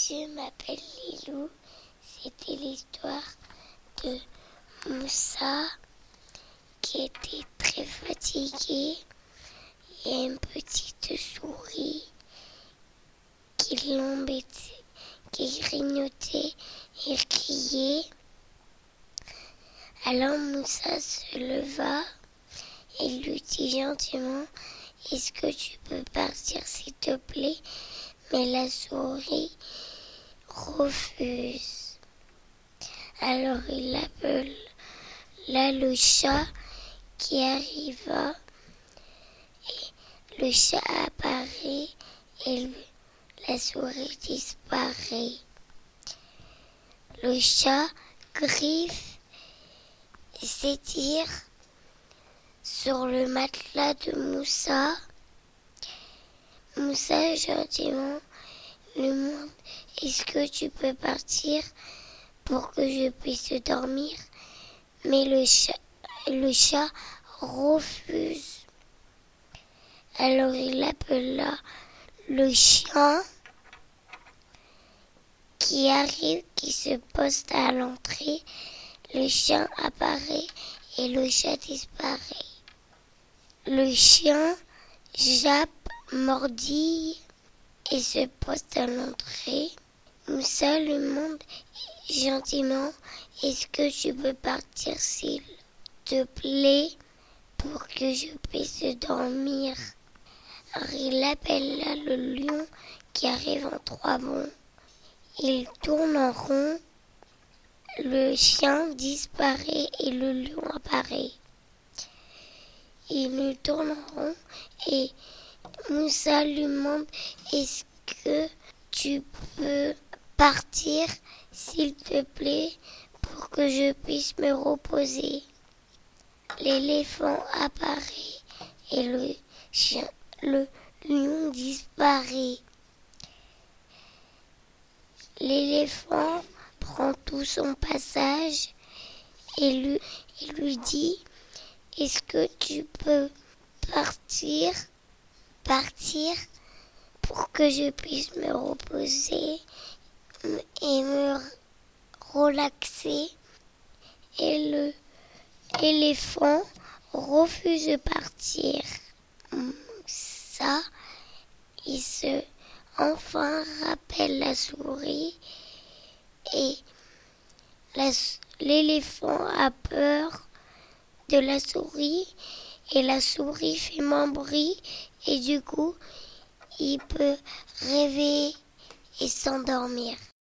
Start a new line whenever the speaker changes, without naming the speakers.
Je m'appelle Lilou. C'était l'histoire de Moussa qui était très fatigué et une petite souris qui l'embêtait, qui grignotait et criait. Alors Moussa se leva et lui dit gentiment: est-ce que tu peux partir s'il te plaît? Mais la souris refuse. Alors il appelle là le chat qui arriva et le chat apparaît et la souris disparaît. Le chat griffe et s'étire sur le matelas de Moussa. Moussa gentiment lui demande: est-ce que tu peux partir pour que je puisse dormir? Mais le chat refuse. Alors il appela le chien qui arrive, qui se poste à l'entrée. Le chien apparaît et le chat disparaît. Le chien jappe, mordille et se poste à l'entrée. Moussa lui demande gentiment: est-ce que tu peux partir s'il te plaît pour que je puisse dormir? Alors il appelle là le lion qui arrive en 3 bonds. Il tourne en rond, le chien disparaît et le lion apparaît. Il tourne en rond et Moussa lui demande: est-ce que tu peux partir s'il te plaît pour que je puisse me reposer? L'éléphant apparaît et le lion disparaît. L'éléphant prend tout son passage et lui dit: est-ce que tu peux partir pour que je puisse me reposer et me relaxer? Et l'éléphant refuse de partir. Ça, il se enfin rappelle la souris et l'éléphant a peur de la souris et la souris fait moins bruit et du coup il peut rêver et s'endormir.